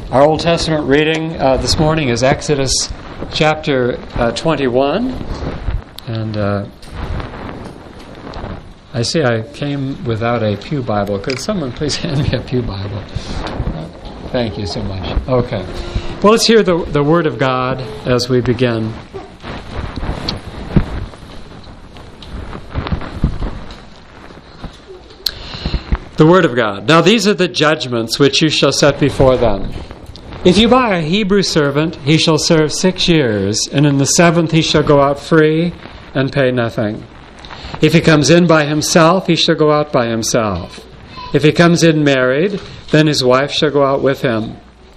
Our Old Testament reading this morning is Exodus chapter 21. And I see I came without a pew Bible. Could someone please hand me a pew Bible? Thank you so much. Okay. Well, let's hear the Word of God as we begin. The Word of God. Now these are the judgments which you shall set before them. If you buy a Hebrew servant, he shall serve 6 years, and in the 7th he shall go out free and pay nothing. If he comes in by himself, he shall go out by himself. If he comes in married, then his wife shall go out with him.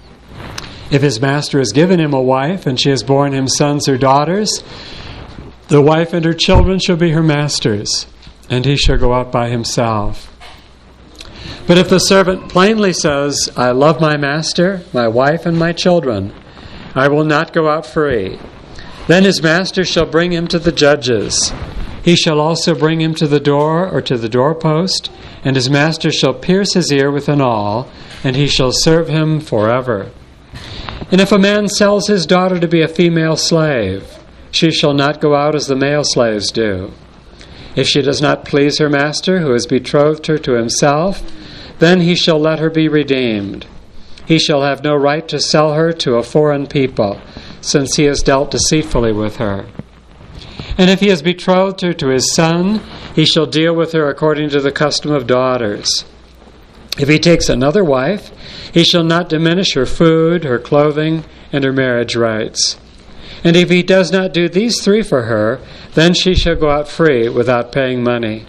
If his master has given him a wife, and she has borne him sons or daughters, the wife and her children shall be her master's, and he shall go out by himself. But if the servant plainly says, I love my master, my wife, and my children, I will not go out free, then his master shall bring him to the judges. He shall also bring him to the door or to the doorpost, and his master shall pierce his ear with an awl, and he shall serve him forever. And if a man sells his daughter to be a female slave, she shall not go out as the male slaves do. If she does not please her master, who has betrothed her to himself, then he shall let her be redeemed. He shall have no right to sell her to a foreign people, since he has dealt deceitfully with her. And if he has betrothed her to his son, he shall deal with her according to the custom of daughters. If he takes another wife, he shall not diminish her food, her clothing, and her marriage rights. And if he does not do these 3 for her, then she shall go out free without paying money.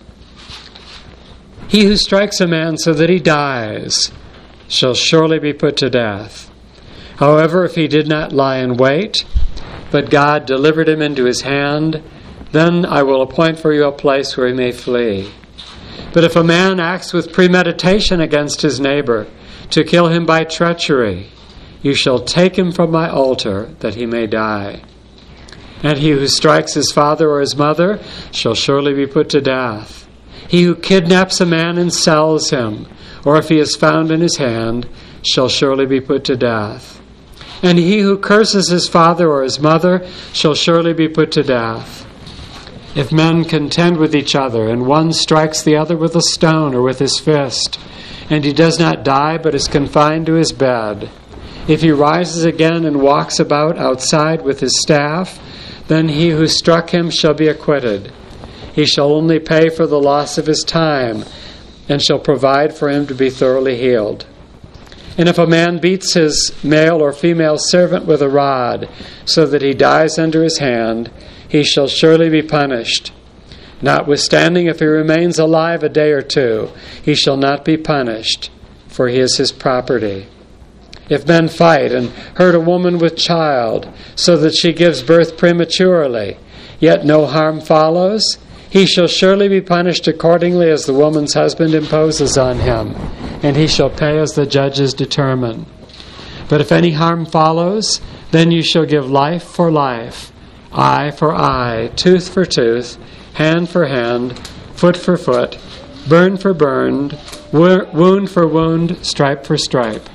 He who strikes a man so that he dies shall surely be put to death. However, if he did not lie in wait, but God delivered him into his hand, then I will appoint for you a place where he may flee. But if a man acts with premeditation against his neighbor, to kill him by treachery, you shall take him from my altar, that he may die. And he who strikes his father or his mother shall surely be put to death. He who kidnaps a man and sells him, or if he is found in his hand, shall surely be put to death. And he who curses his father or his mother shall surely be put to death. If men contend with each other, and one strikes the other with a stone or with his fist, and he does not die but is confined to his bed, if he rises again and walks about outside with his staff, then he who struck him shall be acquitted. He shall only pay for the loss of his time, and shall provide for him to be thoroughly healed. And if a man beats his male or female servant with a rod, so that he dies under his hand, he shall surely be punished. Notwithstanding, if he remains alive a day or 2, he shall not be punished, for he is his property. If men fight and hurt a woman with child, so that she gives birth prematurely, yet no harm follows, he shall surely be punished accordingly as the woman's husband imposes on him, and he shall pay as the judges determine. But if any harm follows, then you shall give life for life, eye for eye, tooth for tooth, hand for hand, foot for foot, burn for burn, wound for wound, stripe for stripe.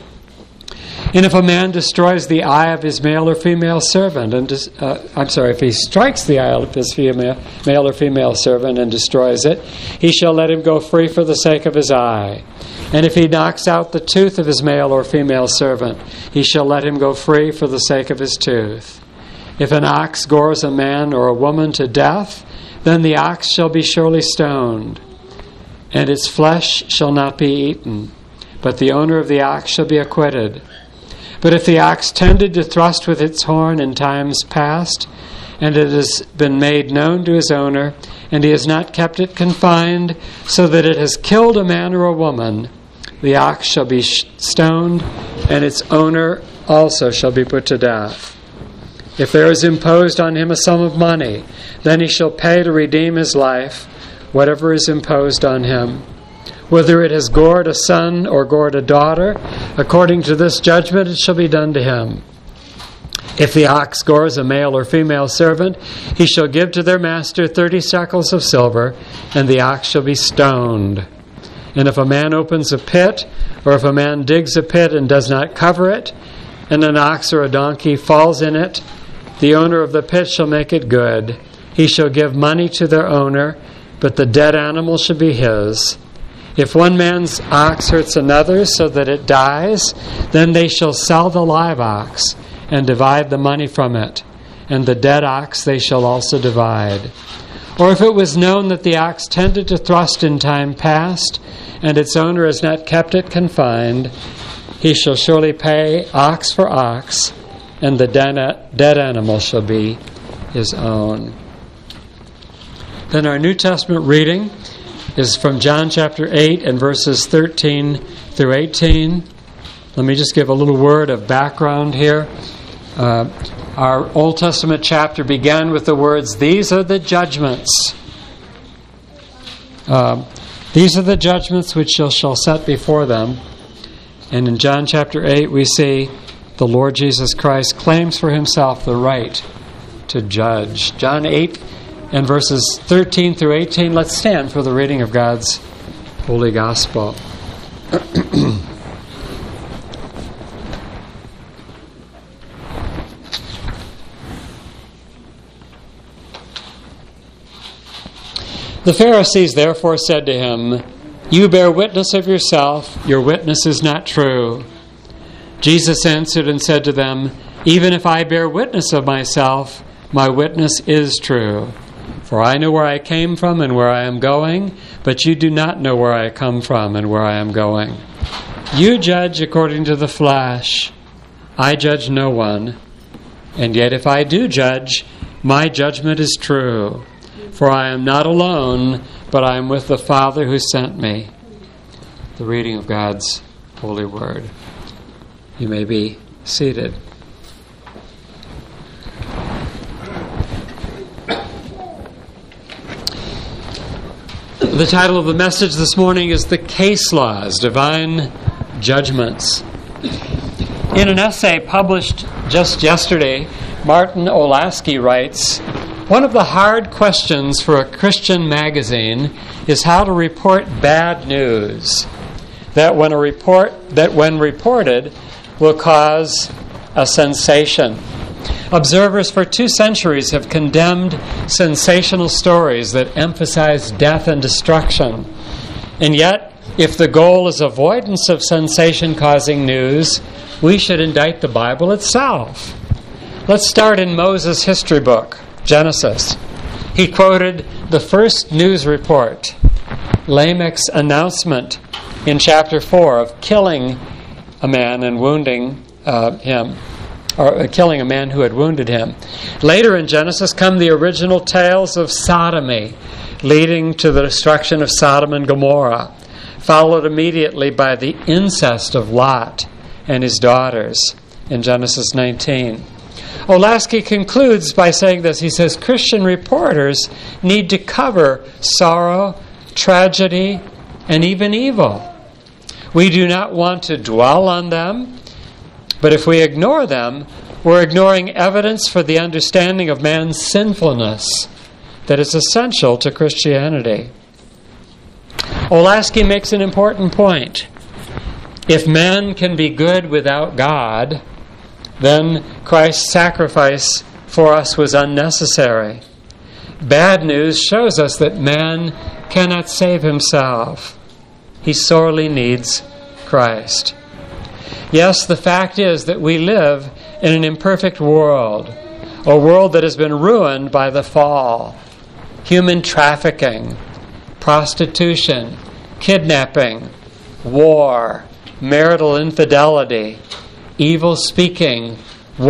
And if a man destroys the eye of his male or female servant, if he strikes the eye of his male or female servant and destroys it, he shall let him go free for the sake of his eye. And if he knocks out the tooth of his male or female servant, he shall let him go free for the sake of his tooth. If an ox gores a man or a woman to death, then the ox shall be surely stoned, and its flesh shall not be eaten, but the owner of the ox shall be acquitted. But if the ox tended to thrust with its horn in times past, and it has been made known to his owner, and he has not kept it confined, so that it has killed a man or a woman, the ox shall be stoned, and its owner also shall be put to death. If there is imposed on him a sum of money, then he shall pay to redeem his life, whatever is imposed on him. Whether it has gored a son or gored a daughter, according to this judgment it shall be done to him. If the ox gores a male or female servant, he shall give to their master 30 shekels of silver, and the ox shall be stoned. And if a man opens a pit, or if a man digs a pit and does not cover it, and an ox or a donkey falls in it, the owner of the pit shall make it good. He shall give money to their owner, but the dead animal shall be his. If one man's ox hurts another so that it dies, then they shall sell the live ox and divide the money from it, and the dead ox they shall also divide. Or if it was known that the ox tended to thrust in time past, and its owner has not kept it confined, he shall surely pay ox for ox, and the dead animal shall be his own. Then our New Testament reading is from John chapter 8 and verses 13 through 18. Let me just give a little word of background here. Our Old Testament chapter began with the words, "These are the judgments. These are the judgments which you shall set before them." And in John chapter 8 we see the Lord Jesus Christ claims for himself the right to judge. John 8 and verses 13 through 18. Let's stand for the reading of God's holy gospel. The Pharisees therefore said to him, "You bear witness of yourself, your witness is not true." Jesus answered and said to them, "Even if I bear witness of myself, my witness is true. For I know where I came from and where I am going, but you do not know where I come from and where I am going. You judge according to the flesh. I judge no one. And yet if I do judge, my judgment is true. For I am not alone, but I am with the Father who sent me." The reading of God's holy word. You may be seated. The title of the message this morning is "The Case Laws, Divine Judgments." In an essay published just yesterday, Martin Olasky writes, "One of the hard questions for a Christian magazine is how to report bad news that when reported will cause a sensation. Observers for 2 centuries have condemned sensational stories that emphasize death and destruction. And yet, if the goal is avoidance of sensation-causing news, we should indict the Bible itself. Let's start in Moses' history book, Genesis. He quoted the first news report, Lamech's announcement in chapter 4 of killing a man and wounding him, or killing a man who had wounded him. Later in Genesis come the original tales of sodomy, leading to the destruction of Sodom and Gomorrah, followed immediately by the incest of Lot and his daughters in Genesis 19. Olasky concludes by saying this. He says, Christian reporters need to cover sorrow, tragedy, and even evil. We do not want to dwell on them, but if we ignore them, we're ignoring evidence for the understanding of man's sinfulness that is essential to Christianity. Olasky makes an important point. If man can be good without God, then Christ's sacrifice for us was unnecessary. Bad news shows us that man cannot save himself. He sorely needs Christ. Yes, the fact is that we live in an imperfect world, a world that has been ruined by the fall. Human trafficking, prostitution, kidnapping, war, marital infidelity, evil speaking,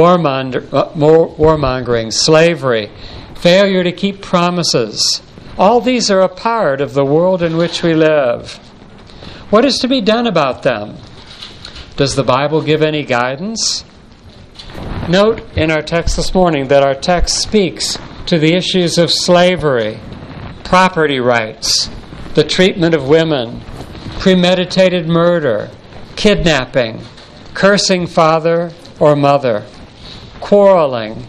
warmongering, slavery, failure to keep promises. All these are a part of the world in which we live. What is to be done about them? Does the Bible give any guidance? Note in our text this morning that our text speaks to the issues of slavery, property rights, the treatment of women, premeditated murder, kidnapping, cursing father or mother, quarreling,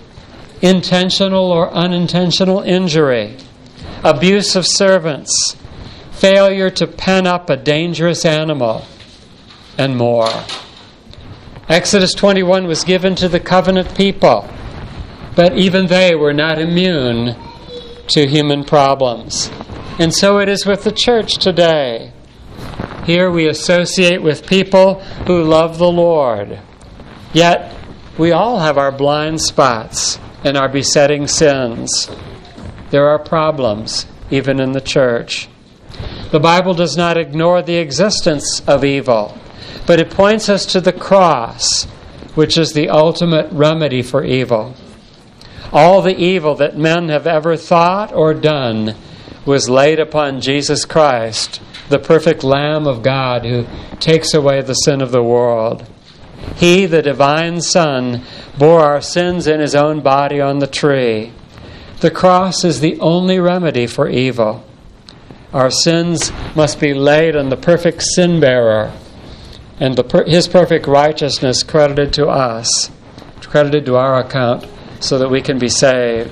intentional or unintentional injury, abuse of servants, failure to pen up a dangerous animal, and more. Exodus 21 was given to the covenant people, but even they were not immune to human problems. And so it is with the church today. Here we associate with people who love the Lord, yet we all have our blind spots and our besetting sins. There are problems, even in the church. The Bible does not ignore the existence of evil, but it points us to the cross, which is the ultimate remedy for evil. All the evil that men have ever thought or done was laid upon Jesus Christ, the perfect Lamb of God who takes away the sin of the world. He, the divine Son, bore our sins in his own body on the tree. The cross is the only remedy for evil. Our sins must be laid on the perfect sin-bearer, and his perfect righteousness credited to us, credited to our account, so that we can be saved.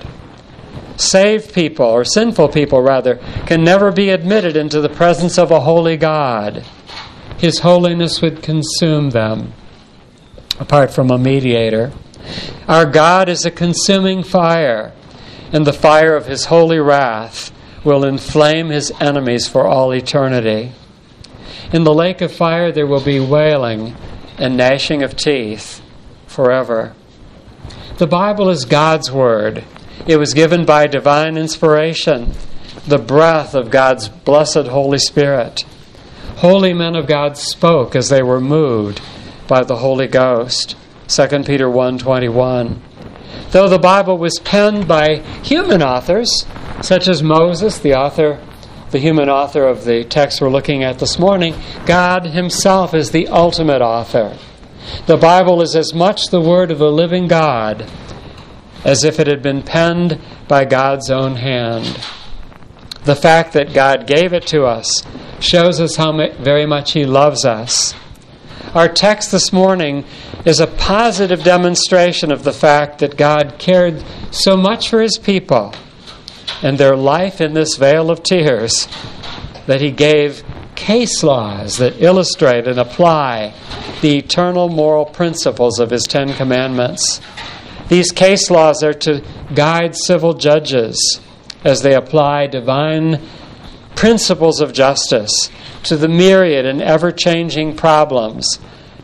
Saved people, or sinful people rather, can never be admitted into the presence of a holy God. His holiness would consume them, apart from a mediator. Our God is a consuming fire, and the fire of his holy wrath will inflame his enemies for all eternity. In the lake of fire there will be wailing and gnashing of teeth forever. The Bible is God's Word. It was given by divine inspiration, the breath of God's blessed Holy Spirit. Holy men of God spoke as they were moved by the Holy Ghost. 2 Peter 1:21. Though the Bible was penned by human authors, such as Moses, the human author of the text we're looking at this morning, God himself is the ultimate author. The Bible is as much the word of the living God as if it had been penned by God's own hand. The fact that God gave it to us shows us how very much he loves us. Our text this morning is a positive demonstration of the fact that God cared so much for his people and their life in this vale of tears that he gave case laws that illustrate and apply the eternal moral principles of his 10 Commandments. These case laws are to guide civil judges as they apply divine principles of justice to the myriad and ever-changing problems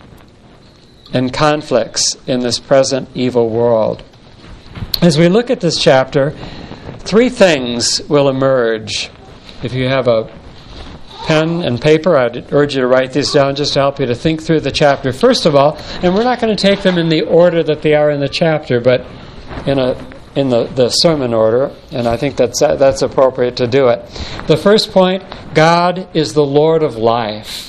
and conflicts in this present evil world. As we look at this chapter, 3 things will emerge. If you have a pen and paper, I'd urge you to write these down just to help you to think through the chapter. First of all, and we're not going to take them in the order that they are in the chapter, but in the sermon order, and I think that's appropriate to do it. The first point, God is the Lord of life.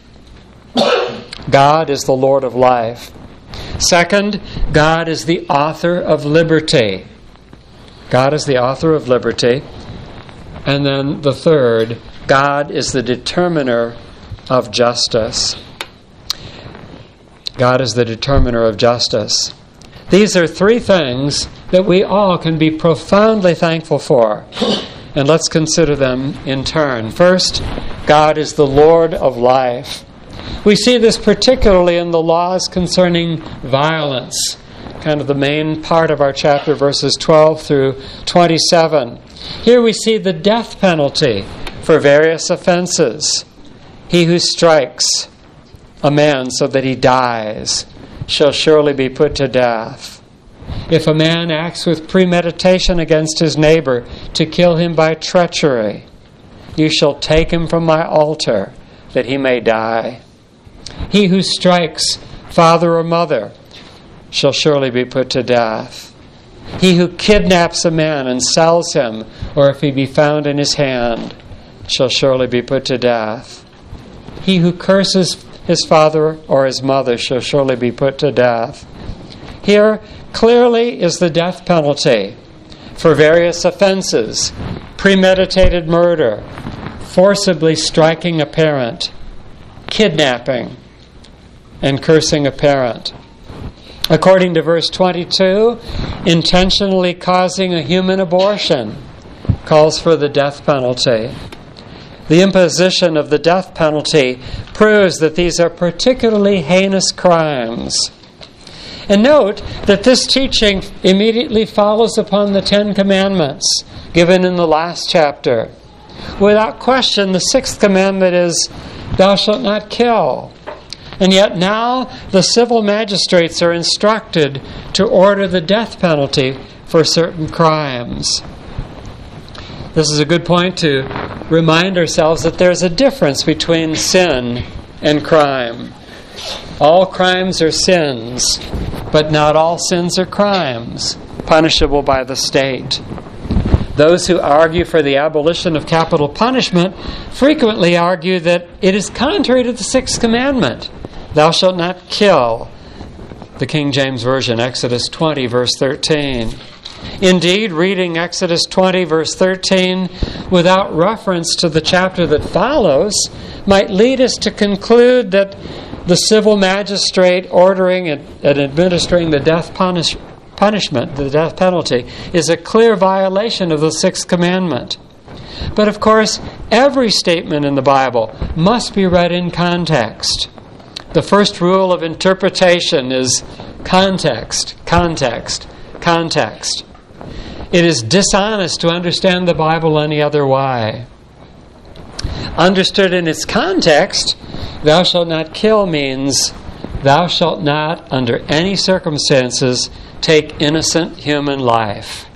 God is the Lord of life. Second, God is the author of liberty. God is the author of liberty. And then the third, God is the determiner of justice. God is the determiner of justice. These are 3 things that we all can be profoundly thankful for. And let's consider them in turn. First, God is the Lord of life. We see this particularly in the laws concerning violence, kind of the main part of our chapter, verses 12 through 27. Here we see the death penalty for various offenses. He who strikes a man so that he dies shall surely be put to death. If a man acts with premeditation against his neighbor to kill him by treachery, you shall take him from my altar that he may die. He who strikes father or mother shall surely be put to death. He who kidnaps a man and sells him, or if he be found in his hand, shall surely be put to death. He who curses his father or his mother shall surely be put to death. Here clearly is the death penalty for various offenses: premeditated murder, forcibly striking a parent, kidnapping, and cursing a parent. According to verse 22, intentionally causing a human abortion calls for the death penalty. The imposition of the death penalty proves that these are particularly heinous crimes. And note that this teaching immediately follows upon the Ten Commandments given in the last chapter. Without question, the sixth commandment is, "Thou shalt not kill." And yet now the civil magistrates are instructed to order the death penalty for certain crimes. This is a good point to remind ourselves that there's a difference between sin and crime. All crimes are sins, but not all sins are crimes, punishable by the state. Those who argue for the abolition of capital punishment frequently argue that it is contrary to the sixth commandment, "Thou shalt not kill." The King James Version, Exodus 20, verse 13. Indeed, reading Exodus 20, verse 13, without reference to the chapter that follows, might lead us to conclude that the civil magistrate ordering and administering the death punishment, the death penalty, is a clear violation of the sixth commandment. But of course, every statement in the Bible must be read in context. The first rule of interpretation is context, context, context. It is dishonest to understand the Bible any other way. Understood in its context, "Thou shalt not kill" means thou shalt not, under any circumstances, take innocent human life.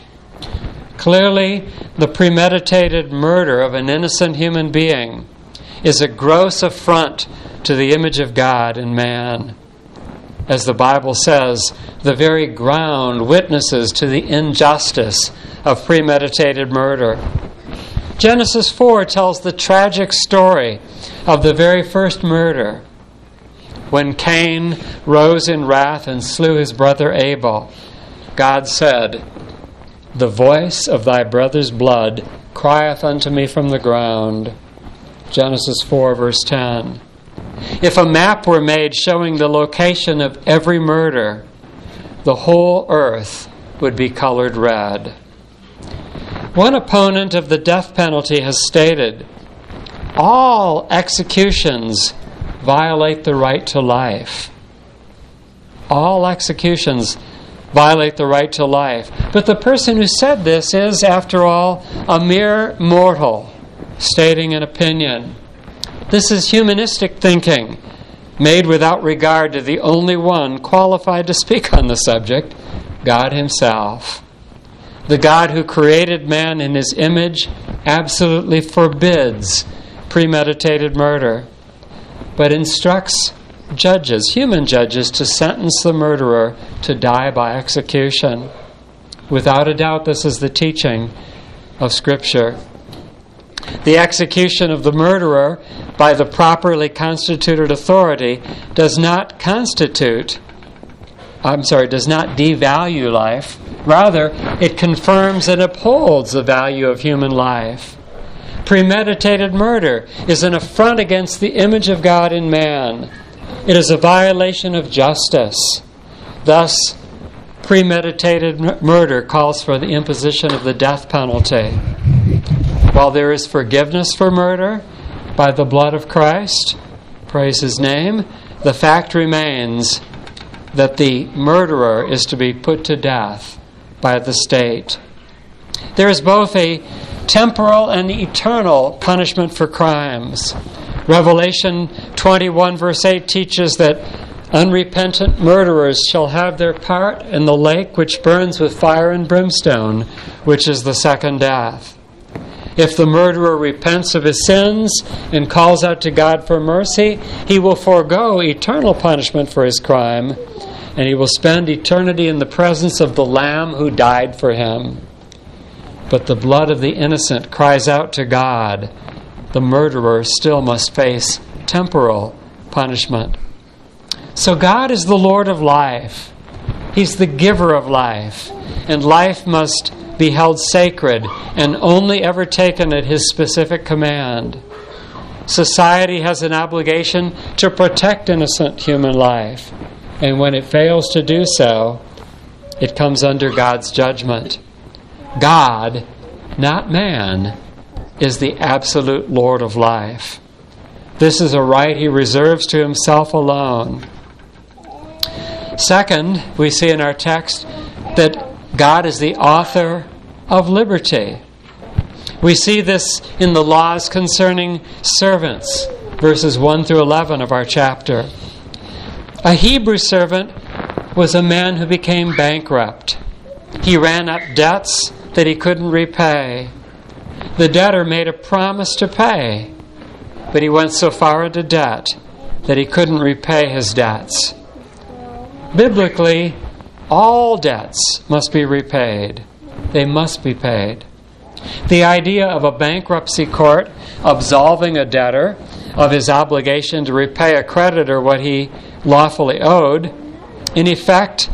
Clearly, the premeditated murder of an innocent human being is a gross affront to the image of God in man. As the Bible says, the very ground witnesses to the injustice of premeditated murder. Genesis 4 tells the tragic story of the very first murder, when Cain rose in wrath and slew his brother Abel. God said, "The voice of thy brother's blood crieth unto me from the ground." Genesis 4, verse 10. If a map were made showing the location of every murder, the whole earth would be colored red. One opponent of the death penalty has stated, "All executions violate the right to life." All executions violate the right to life. But the person who said this is, after all, a mere mortal stating an opinion. This is humanistic thinking, made without regard to the only one qualified to speak on the subject, God Himself. The God who created man in His image absolutely forbids premeditated murder, but instructs judges, human judges, to sentence the murderer to die by execution. Without a doubt, this is the teaching of Scripture. The execution of the murderer by the properly constituted authority does not devalue life. Rather, it confirms and upholds the value of human life. Premeditated murder is an affront against the image of God in man. It is a violation of justice. Thus, premeditated murder calls for the imposition of the death penalty. While there is forgiveness for murder by the blood of Christ, praise His name, the fact remains that the murderer is to be put to death by the state. There is both a temporal and eternal punishment for crimes. Revelation 21 verse 8 teaches that unrepentant murderers shall have their part in the lake which burns with fire and brimstone, which is the second death. If the murderer repents of his sins and calls out to God for mercy, he will forego eternal punishment for his crime, and he will spend eternity in the presence of the Lamb who died for him. But the blood of the innocent cries out to God. The murderer still must face temporal punishment. So God is the Lord of life. He's the giver of life, and life must be held sacred and only ever taken at His specific command. Society has an obligation to protect innocent human life, and when it fails to do so, it comes under God's judgment. God, not man, is the absolute Lord of life. This is a right He reserves to Himself alone. Second, we see in our text that God is the author of liberty. We see this in the laws concerning servants, verses 1 through 11 of our chapter. A Hebrew servant was a man who became bankrupt. He ran up debts that he couldn't repay. The debtor made a promise to pay, but he went so far into debt that he couldn't repay his debts. Biblically, all debts must be repaid. They must be paid. The idea of a bankruptcy court absolving a debtor of his obligation to repay a creditor what he lawfully owed, in effect,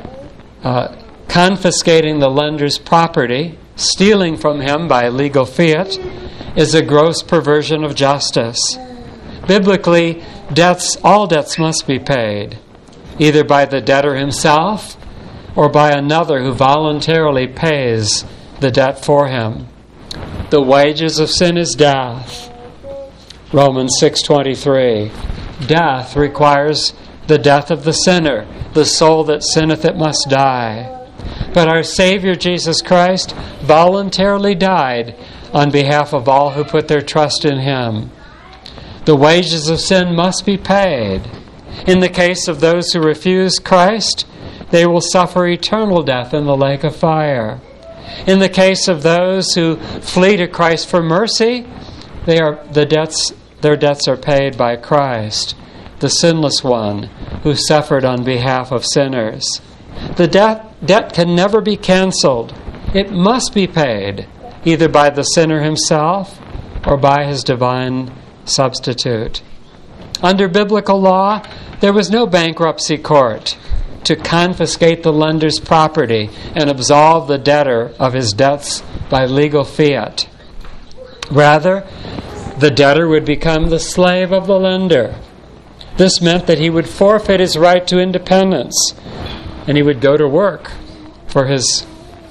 confiscating the lender's property, stealing from him by legal fiat, is a gross perversion of justice. Biblically, all debts must be paid, either by the debtor himself or by another who voluntarily pays the debt for him. The wages of sin is death. Romans 6:23. Death requires the death of the sinner. The soul that sinneth, it must die. But our Savior Jesus Christ voluntarily died on behalf of all who put their trust in Him. The wages of sin must be paid. In the case of those who refuse Christ, they will suffer eternal death in the lake of fire. In the case of those who flee to Christ for mercy, their debts are paid by Christ, the sinless one who suffered on behalf of sinners. The debt can never be canceled. It must be paid, either by the sinner himself or by his divine substitute. Under biblical law, there was no bankruptcy court to confiscate the lender's property and absolve the debtor of his debts by legal fiat. Rather, the debtor would become the slave of the lender. This meant that he would forfeit his right to independence, and he would go to work for his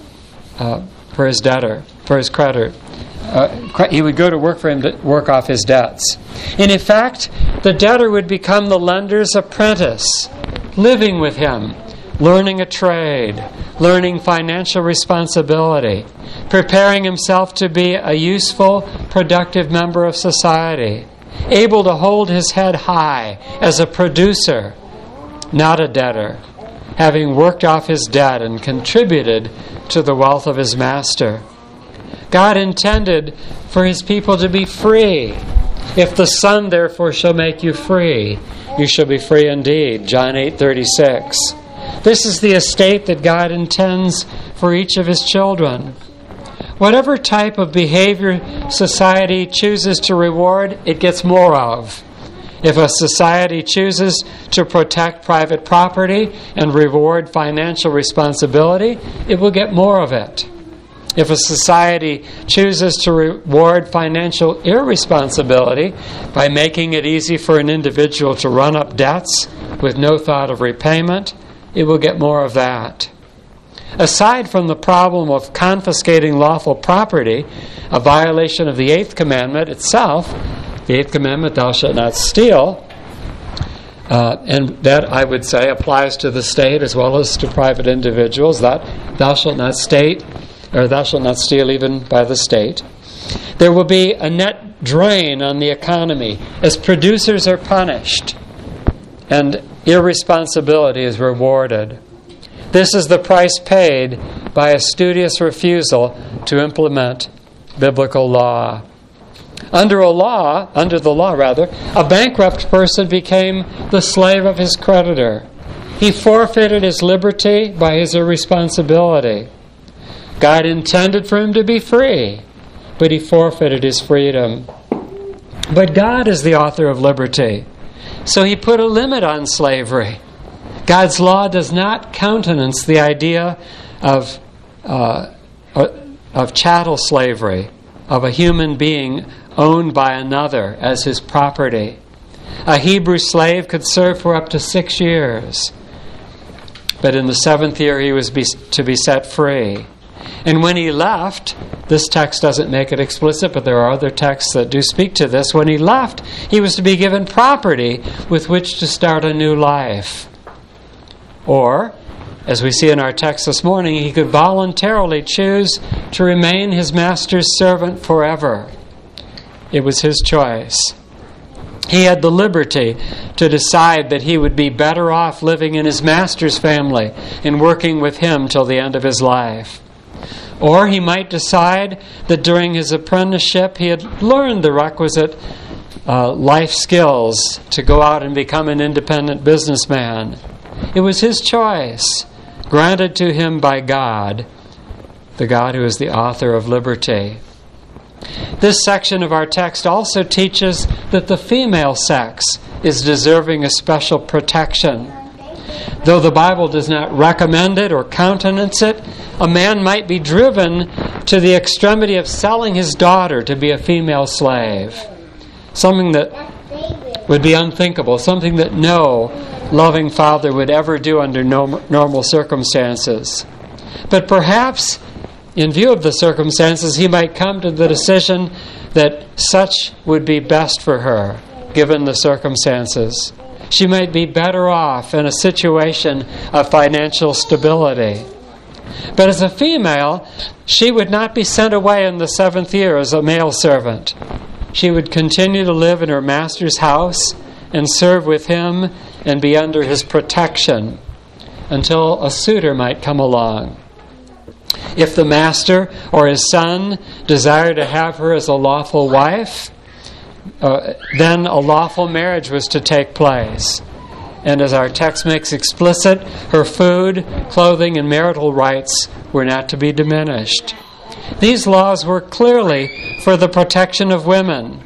debtor, for his creditor. He would go to work for him to work off his debts. And in fact, the debtor would become the lender's apprentice, living with him, learning a trade, learning financial responsibility, preparing himself to be a useful, productive member of society, able to hold his head high as a producer, not a debtor, having worked off his debt and contributed to the wealth of his master. God intended for His people to be free. If the Son, therefore, shall make you free, you shall be free indeed. John 8:36. This is the estate that God intends for each of His children. Whatever type of behavior society chooses to reward, it gets more of. If a society chooses to protect private property and reward financial responsibility, it will get more of it. If a society chooses to reward financial irresponsibility by making it easy for an individual to run up debts with no thought of repayment, it will get more of that. Aside from the problem of confiscating lawful property, a violation of the 8th commandment itself, the 8th commandment, thou shalt not steal, and that, I would say, applies to the state as well as to private individuals, that thou shalt not steal even by the state. There will be a net drain on the economy as producers are punished and irresponsibility is rewarded. This is the price paid by a studious refusal to implement biblical law. Under the law, a bankrupt person became the slave of his creditor. He forfeited his liberty by his irresponsibility. God intended for him to be free, but he forfeited his freedom. But God is the author of liberty, so He put a limit on slavery. God's law does not countenance the idea of chattel slavery, of a human being owned by another as his property. A Hebrew slave could serve for up to 6 years, but in the 7th year he was to be set free. And when he left, this text doesn't make it explicit, but there are other texts that do speak to this. When he left, he was to be given property with which to start a new life. Or, as we see in our text this morning, he could voluntarily choose to remain his master's servant forever. It was his choice. He had the liberty to decide that he would be better off living in his master's family and working with him till the end of his life. Or he might decide that during his apprenticeship he had learned the requisite life skills to go out and become an independent businessman. It was his choice, granted to him by God, the God who is the author of liberty. This section of our text also teaches that the female sex is deserving of special protection. Though the Bible does not recommend it or countenance it, a man might be driven to the extremity of selling his daughter to be a female slave. Something that would be unthinkable, something that no loving father would ever do under normal circumstances. But perhaps, in view of the circumstances, he might come to the decision that such would be best for her, given the circumstances. She might be better off in a situation of financial stability. But as a female, she would not be sent away in the 7th year as a male servant. She would continue to live in her master's house and serve with him and be under his protection until a suitor might come along. If the master or his son desired to have her as a lawful wife, then a lawful marriage was to take place. And as our text makes explicit, her food, clothing, and marital rights were not to be diminished. These laws were clearly for the protection of women.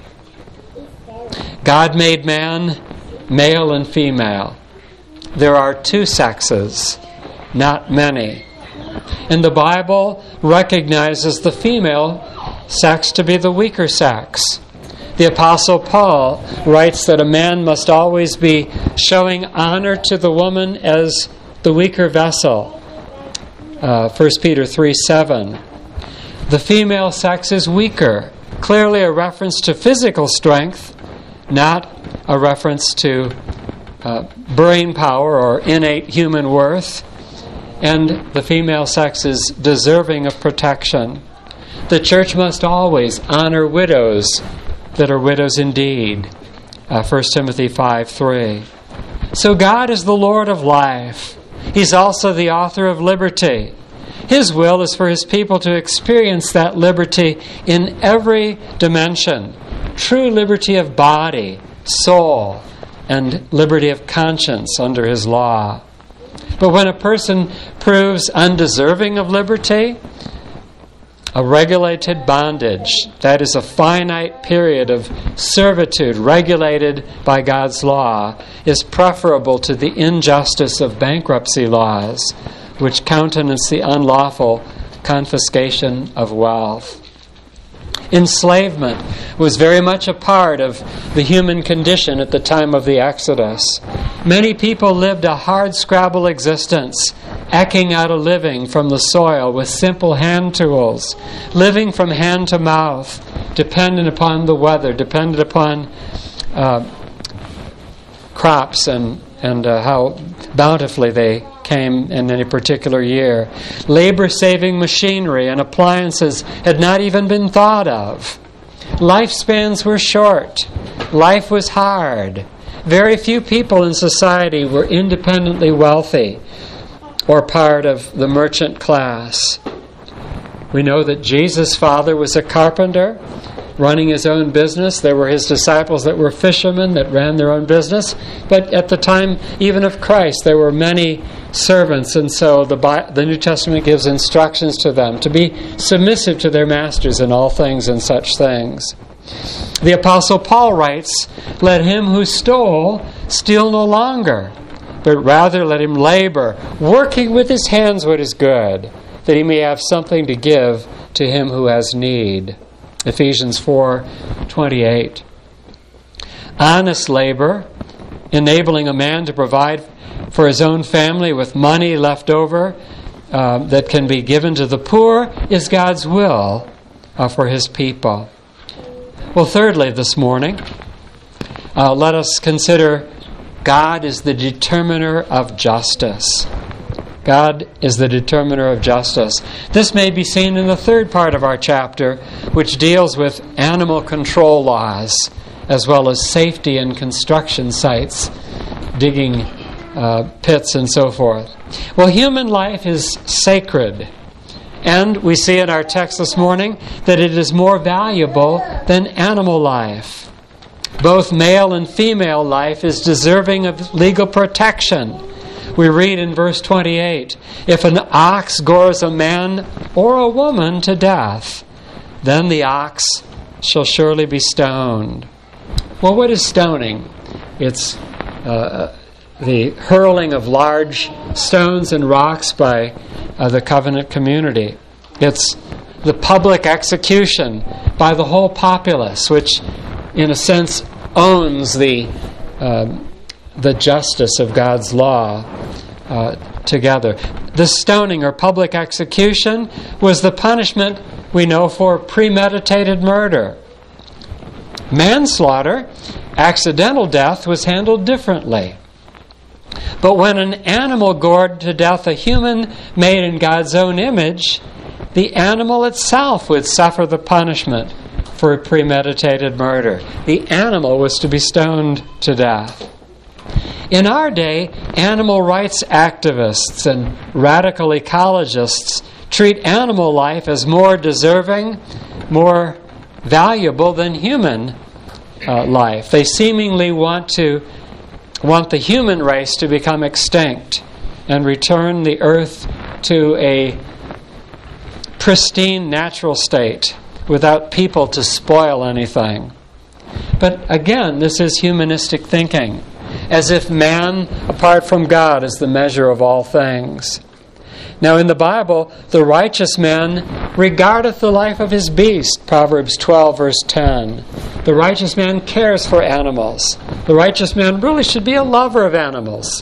God made man male and female. There are 2 sexes, not many. And the Bible recognizes the female sex to be the weaker sex. The Apostle Paul writes that a man must always be showing honor to the woman as the weaker vessel. 1 Peter 3:7. The female sex is weaker, clearly a reference to physical strength, not a reference to brain power or innate human worth. And the female sex is deserving of protection. The church must always honor widows that are widows indeed. 1 Timothy 5:3. So God is the Lord of life. He's also the author of liberty. His will is for his people to experience that liberty in every dimension. True liberty of body, soul, and liberty of conscience under his law. But when a person proves undeserving of liberty, a regulated bondage, that is a finite period of servitude regulated by God's law, is preferable to the injustice of bankruptcy laws, which countenance the unlawful confiscation of wealth. Enslavement was very much a part of the human condition at the time of the Exodus. Many people lived a hard-scrabble existence, ecking out a living from the soil with simple hand tools, living from hand to mouth, dependent upon the weather, dependent upon crops and how bountifully they came in any particular year. Labor-saving machinery and appliances had not even been thought of. Lifespans were short. Life was hard. Very few people in society were independently wealthy or part of the merchant class. We know that Jesus' father was a carpenter, running his own business. There were his disciples that were fishermen that ran their own business. But at the time, even of Christ, there were many servants, and so the New Testament gives instructions to them to be submissive to their masters in all things and such things. The Apostle Paul writes, "Let him who stole steal no longer, but rather let him labor, working with his hands what is good, that he may have something to give to him who has need." Ephesians 4:28. Honest labor, enabling a man to provide for his own family with money left over, that can be given to the poor is God's will for His people. Well, thirdly, this morning, let us consider God is the determiner of justice. God is the determiner of justice. This may be seen in the third part of our chapter, which deals with animal control laws, as well as safety in construction sites, digging pits and so forth. Well, human life is sacred. And we see in our text this morning that it is more valuable than animal life. Both male and female life is deserving of legal protection. We read in verse 28, "If an ox gores a man or a woman to death, then the ox shall surely be stoned." Well, what is stoning? It's the hurling of large stones and rocks by the covenant community. It's the public execution by the whole populace, which in a sense owns the justice of God's law together. The stoning or public execution was the punishment, we know, for premeditated murder. Manslaughter, accidental death, was handled differently. But when an animal gored to death a human made in God's own image, the animal itself would suffer the punishment for premeditated murder. The animal was to be stoned to death. In our day, animal rights activists and radical ecologists treat animal life as more deserving, more valuable than human life. They seemingly want the human race to become extinct and return the earth to a pristine natural state without people to spoil anything. But again, this is humanistic thinking, as if man, apart from God, is the measure of all things. Now in the Bible, the righteous man regardeth the life of his beast, Proverbs 12, verse 10. The righteous man cares for animals. The righteous man really should be a lover of animals.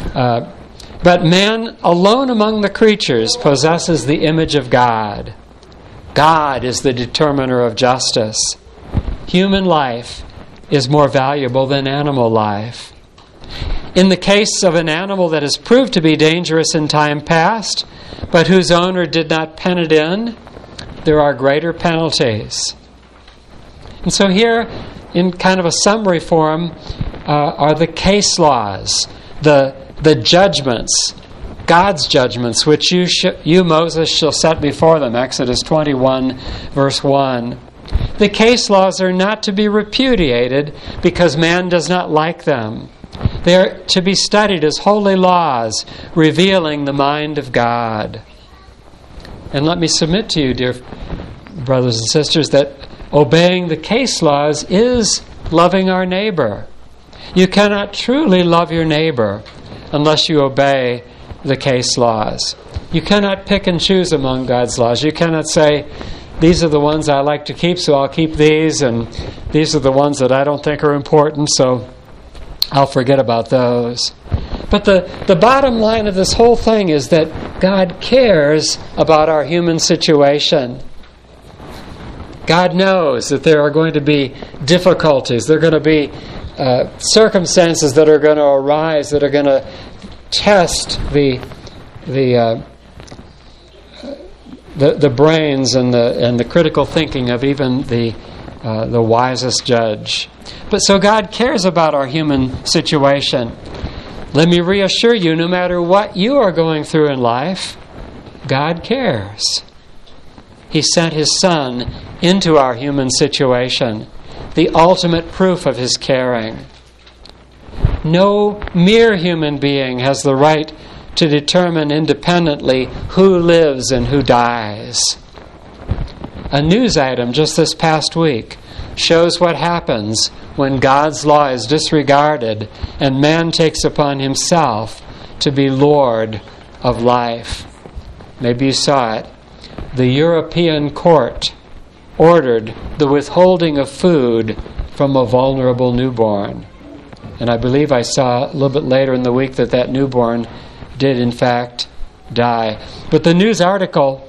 But man, alone among the creatures, possesses the image of God. God is the determiner of justice. Human life is more valuable than animal life. In the case of an animal that has proved to be dangerous in time past, but whose owner did not pen it in, there are greater penalties. And so here, in kind of a summary form, are the case laws, the judgments, God's judgments, which you, Moses, shall set before them, Exodus 21, verse 1. The case laws are not to be repudiated because man does not like them. They are to be studied as holy laws, revealing the mind of God. And let me submit to you, dear brothers and sisters, that obeying the case laws is loving our neighbor. You cannot truly love your neighbor unless you obey the case laws. You cannot pick and choose among God's laws. You cannot say, these are the ones I like to keep, so I'll keep these, and these are the ones that I don't think are important, so I'll forget about those. But the bottom line of this whole thing is that God cares about our human situation. God knows that there are going to be difficulties. There are going to be circumstances that are going to arise that are going to test the brains and the critical thinking of even the wisest judge. But so God cares about our human situation. Let me reassure you, no matter what you are going through in life, God cares. He sent His Son into our human situation, the ultimate proof of His caring. No mere human being has the right to determine independently who lives and who dies. A news item just this past week shows what happens when God's law is disregarded and man takes upon himself to be Lord of life. Maybe you saw it. The European Court ordered the withholding of food from a vulnerable newborn. And I believe I saw a little bit later in the week that newborn did in fact die. But the news article,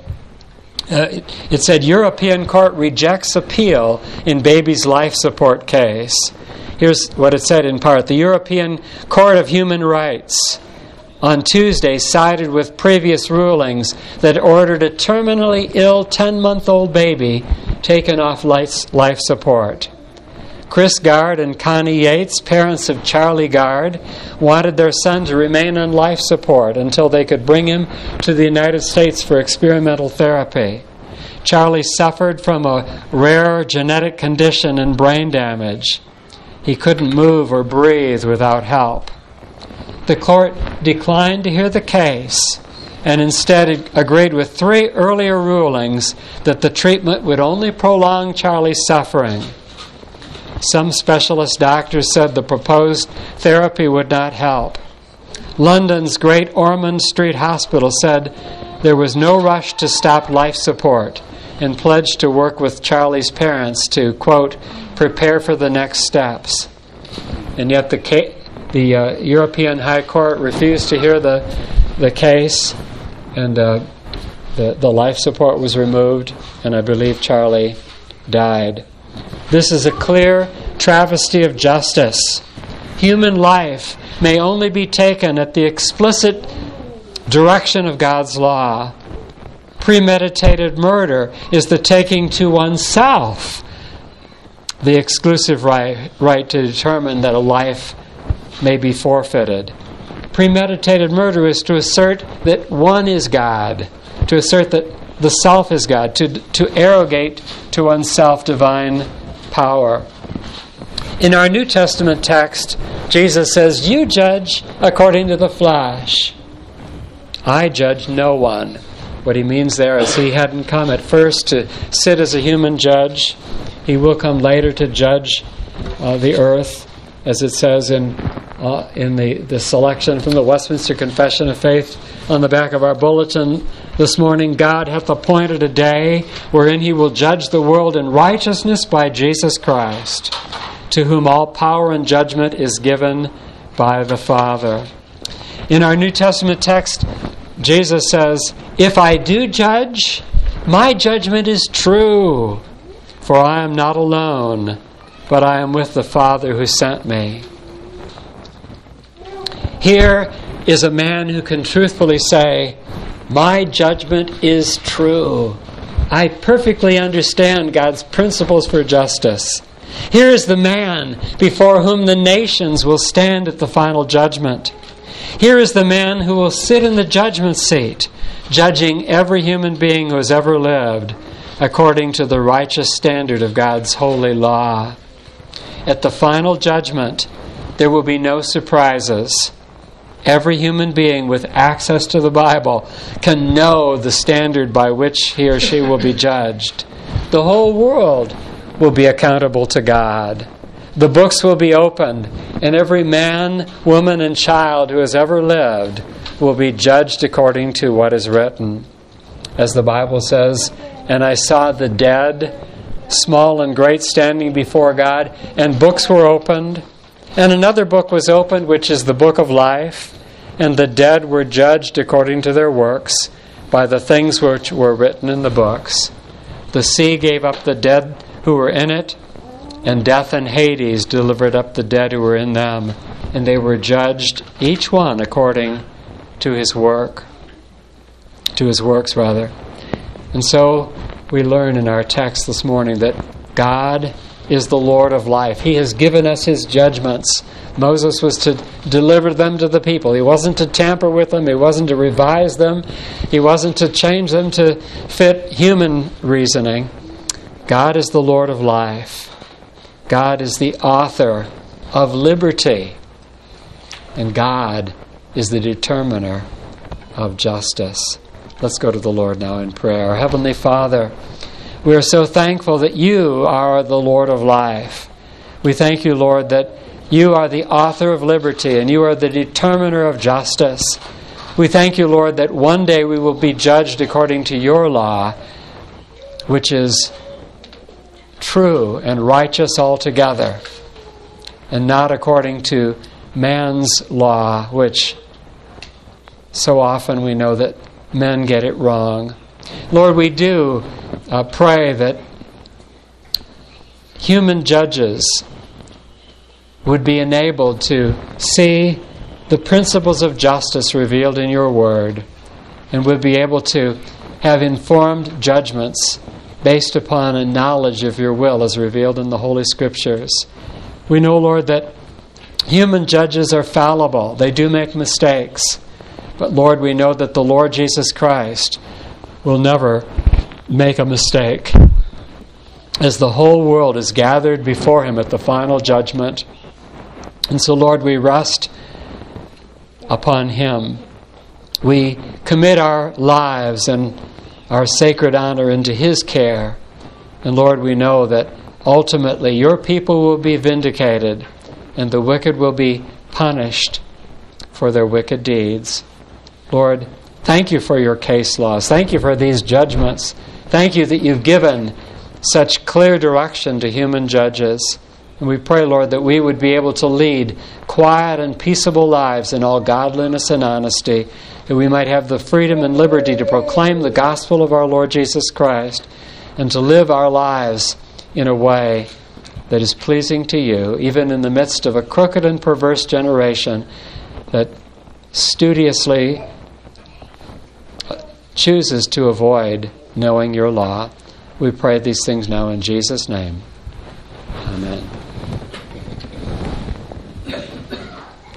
it said, European court rejects appeal in baby's life support case. Here's what it said in part. The European Court of Human Rights on Tuesday sided with previous rulings that ordered a terminally ill 10-month-old baby taken off life support. Chris Gard and Connie Yates, parents of Charlie Gard, wanted their son to remain on life support until they could bring him to the United States for experimental therapy. Charlie suffered from a rare genetic condition and brain damage. He couldn't move or breathe without help. The court declined to hear the case and instead agreed with 3 earlier rulings that the treatment would only prolong Charlie's suffering. Some specialist doctors said the proposed therapy would not help. London's Great Ormond Street Hospital said there was no rush to stop life support and pledged to work with Charlie's parents to, quote, prepare for the next steps. And yet the European High Court refused to hear the case, and the life support was removed, and I believe Charlie died. This is a clear travesty of justice. Human life may only be taken at the explicit direction of God's law. Premeditated murder is the taking to oneself the exclusive right to determine that a life may be forfeited. Premeditated murder is to assert that one is God, to assert that the self is God, to arrogate to oneself divine power. In our New Testament text, Jesus says, "You judge according to the flesh. I judge no one." What he means there is he hadn't come at first to sit as a human judge. He will come later to judge the earth, as it says in the selection from the Westminster Confession of Faith on the back of our bulletin this morning. God hath appointed a day wherein he will judge the world in righteousness by Jesus Christ, to whom all power and judgment is given by the Father. In our New Testament text, Jesus says, "If I do judge, my judgment is true, for I am not alone, but I am with the Father who sent me." Here is a man who can truthfully say, "My judgment is true. I perfectly understand God's principles for justice." Here is the man before whom the nations will stand at the final judgment. Here is the man who will sit in the judgment seat, judging every human being who has ever lived according to the righteous standard of God's holy law. At the final judgment, there will be no surprises. Every human being with access to the Bible can know the standard by which he or she will be judged. The whole world will be accountable to God. The books will be opened, and every man, woman, and child who has ever lived will be judged according to what is written. As the Bible says, "And I saw the dead, small and great, standing before God, and books were opened. And another book was opened, which is the book of life. And the dead were judged according to their works, by the things which were written in the books. The sea gave up the dead who were in it, and death and Hades delivered up the dead who were in them. And they were judged, each one according to his work." To his works, rather. And so we learn in our text this morning that God is the Lord of life. He has given us his judgments. Moses was to deliver them to the people. He wasn't to tamper with them. He wasn't to revise them. He wasn't to change them to fit human reasoning. God is the Lord of life. God is the author of liberty. And God is the determiner of justice. Let's go to the Lord now in prayer. Our Heavenly Father, we are so thankful that you are the Lord of life. We thank you, Lord, that you are the author of liberty and you are the determiner of justice. We thank you, Lord, that one day we will be judged according to your law, which is true and righteous altogether, and not according to man's law, which so often we know that men get it wrong. Lord, we do pray that human judges would be enabled to see the principles of justice revealed in your word and would be able to have informed judgments based upon a knowledge of your will as revealed in the Holy Scriptures. We know, Lord, that human judges are fallible. They do make mistakes. But Lord, we know that the Lord Jesus Christ will never make a mistake, as the whole world is gathered before Him at the final judgment. And so, Lord, we rest upon Him. We commit our lives and our sacred honor into His care. And Lord, we know that ultimately your people will be vindicated and the wicked will be punished for their wicked deeds. Lord, thank you for your case laws. Thank you for these judgments. Thank you that you've given such clear direction to human judges. And we pray, Lord, that we would be able to lead quiet and peaceable lives in all godliness and honesty, that we might have the freedom and liberty to proclaim the gospel of our Lord Jesus Christ and to live our lives in a way that is pleasing to you, even in the midst of a crooked and perverse generation that studiously chooses to avoid knowing your law. We pray these things now in Jesus' name. Amen.